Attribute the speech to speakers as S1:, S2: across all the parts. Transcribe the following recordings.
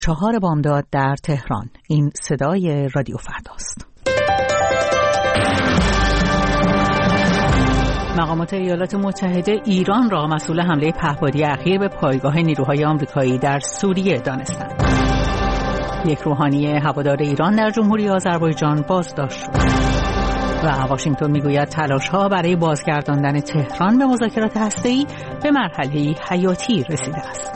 S1: 4 بامداد در تهران. این صدای رادیو فرداست. مقامات ایالات متحده ایران را مسئول حمله پهپادی اخیر به پایگاه نیروهای آمریکایی در سوریه دانستند. یک روحانی هوادار ایران در جمهوری آذربایجان بازداشت شد. و واشنگتن میگوید تلاش‌ها برای بازگرداندن تهران به مذاکرات هسته‌ای به مرحله حیاتی رسیده است.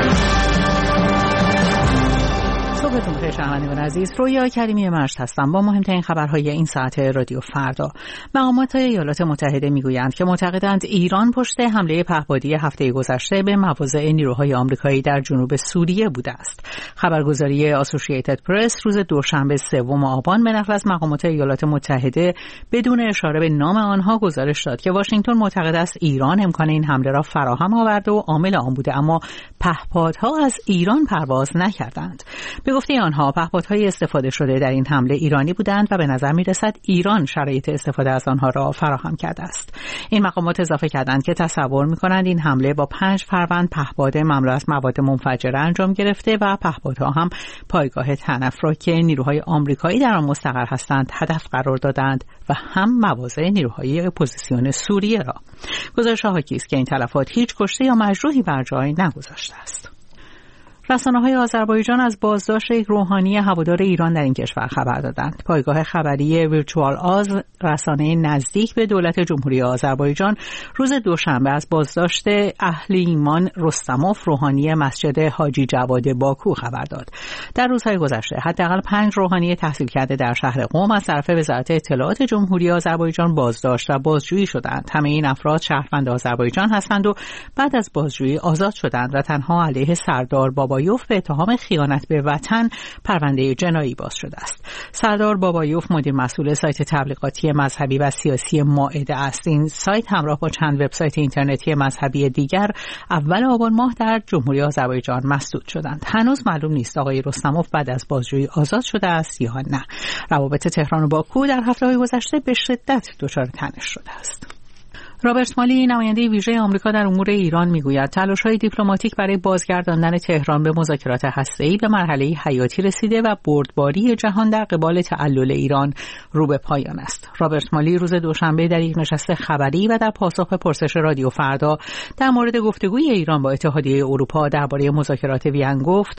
S1: صبحتون بخیر شنوندگان عزیز، رویا کریمی مجد هستم با مهمترین خبرهای این ساعت رادیو فردا. مقامات ایالات متحده میگویند که معتقدند ایران پشت حمله پهپادی هفته گذشته به مواضع نیروهای آمریکایی در جنوب سوریه بوده است. خبرگزاری اسوسییتد پرس روز دوشنبه 3 آبان به نقل از مقامات ایالات متحده بدون اشاره به نام آنها گزارش داد که واشنگتن معتقد است ایران امکان این حمله را فراهم آورده و عامل آن بوده، اما پهپادها از ایران پرواز نکردند. به گفته آنها پهپادهای استفاده شده در این حمله ایرانی بودند و به نظر می‌رسد ایران شرایط استفاده از آنها را فراهم کرده است. این مقامات اضافه کردند که تصور می‌کنند این حمله با 5 فروند پهپاد مملو از مواد منفجره انجام گرفته و پهپادها هم پایگاه تنف را که نیروهای آمریکایی در آن مستقر هستند هدف قرار دادند و هم مواضع نیروهای اپوزیسیون سوریه را. گزارش حاکی است که این تلفات هیچ کشته یا مجروحی بر جای نگذاشته است. رسانه‌های آذربایجان از بازداشت یک روحانی هوادار ایران در این کشور خبر دادند. پایگاه خبری ویرچوال آز، رسانه نزدیک به دولت جمهوری آذربایجان، روز دوشنبه از بازداشت اهل ایمان رستموف، روحانی مسجد حاجی جواد باکو خبر داد. در روزهای گذشته حداقل 5 روحانی تحصیل کرده در شهر قم از طرف وزارت اطلاعات جمهوری آذربایجان بازداشت و بازجویی شدند. همه این افراد شهروند آذربایجان هستند و بعد از بازجویی آزاد شدند و تنها علیه سردار بابایوف به اتهام خیانت به وطن پرونده جنایی باز شده است. سردار بابایوف مدیر مسئول سایت تبلیغاتی مذهبی و سیاسی مائده است. این سایت همراه با چند وبسایت اینترنتی مذهبی دیگر اول آبان ماه در جمهوری آذربایجان مسدود شدند. هنوز معلوم نیست آقای رستموف بعد از بازجویی آزاد شده است یا نه. روابط تهران و باکو در هفته‌های گذشته به شدت دچار تنش شده است. رابرت مالی، نماینده ویژه آمریکا در امور ایران، میگوید تلاش‌های دیپلماتیک برای بازگرداندن تهران به مذاکرات هسته‌ای به مرحله حیاتی رسیده و بردباری جهان در قبال تعلل ایران رو به پایان است. رابرت مالی روز دوشنبه در یک نشست خبری و در پاسخ به پرسش رادیو فردا در مورد گفتگوی ایران با اتحادیه اروپا درباره مذاکرات وین گفت: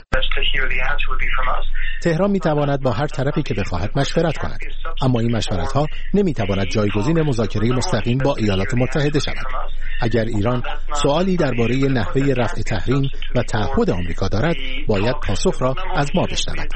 S2: تهران می‌تواند با هر طرفی که بخواهد مشورت کند، اما این مشورت‌ها نمی‌تواند جایگزین مذاکره مستقیم با ایالات متحده شود. اگر ایران سوالی درباره نحوه رفع تحریم و تعهد آمریکا دارد، باید پاسخ را از ما بشنود.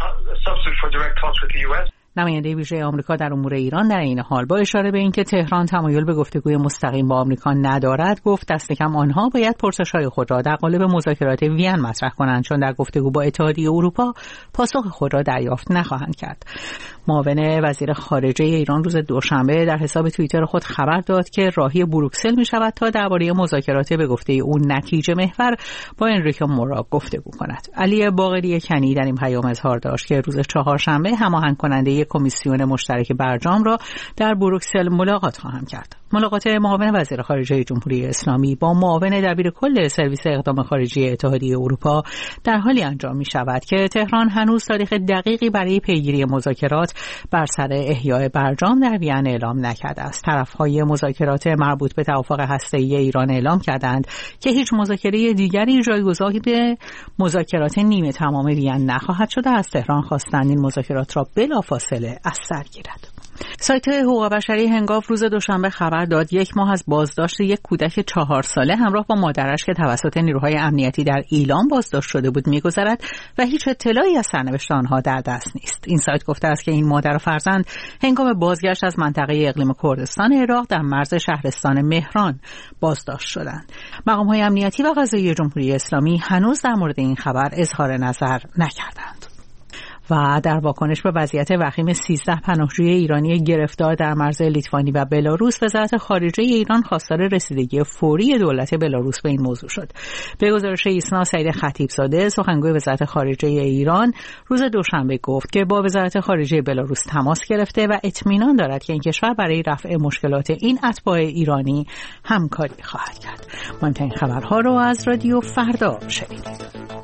S1: نماینده ویژه آمریکا در امور ایران در این حال با اشاره به اینکه تهران تمایل به گفتگوی مستقیم با آمریکا ندارد، گفت دست کم آنها باید پرسش‌های خود را در قالب مذاکرات وین مطرح کنند، چون در گفتگو با اتحادیه اروپا پاسخ خود را دریافت نخواهند کرد. معاون وزیر خارجه ایران روز دوشنبه در حساب توییتر خود خبر داد که راهی بروکسل می شود تا درباره مذاکرات به گفته او نتیجه محور با انریکو مورا گفتگو کند. علی باقری کنی در این پیام اظهار داشت که روز چهارشنبه هماهنگ کننده کمیسیون مشترک برجام را در بروکسل ملاقات خواهم کرد. ملاقات معاون وزیر خارجه جمهوری اسلامی با معاون دبیر کل سرویس اقدام خارجی اتحادیه اروپا در حالی انجام می شود که تهران هنوز تاریخ دقیقی برای پیگیری مذاکرات بر سر احیای برجام در وین اعلام نکرده است. طرف‌های مذاکرات مربوط به توافق هسته‌ای ایران اعلام کردند که هیچ مذاکره دیگری جایگزین به مذاکرات نیمه تمام وین نخواهد شد. از تهران خواستند این مذاکرات را بلافاصله از سر گیرد. سایت حقوق بشری هنگاو روز دوشنبه خبر داد 1 ماه از بازداشت یک کودک 4 ساله همراه با مادرش که توسط نیروهای امنیتی در ایلام بازداشت شده بود می‌گذرد و هیچ اطلاعی از سرنوشت آنها در دست نیست. این سایت گفته است که این مادر و فرزند هنگام بازگشت از منطقه اقلیم کردستان عراق در مرز شهرستان مهران بازداشت شدند. مقام‌های امنیتی و قضایی جمهوری اسلامی هنوز در مورد این خبر اظهار نظر نکردند. و در واکنش به وضعیت وخیم 13 پناهجوی ایرانی گرفتار در مرز لیتوانی و بلاروس، وزارت خارجه ایران خواستار رسیدگی فوری دولت بلاروس به این موضوع شد. به گزارش ایسنا سعید خطیبزاده، سخنگوی وزارت خارجه ایران، روز دوشنبه گفت که با وزارت خارجه بلاروس تماس گرفته و اطمینان دارد که این کشور برای رفع مشکلات این اتباع ایرانی همکاری خواهد کرد. مهمترین خبرها رو از رادیو فردا شنیدید.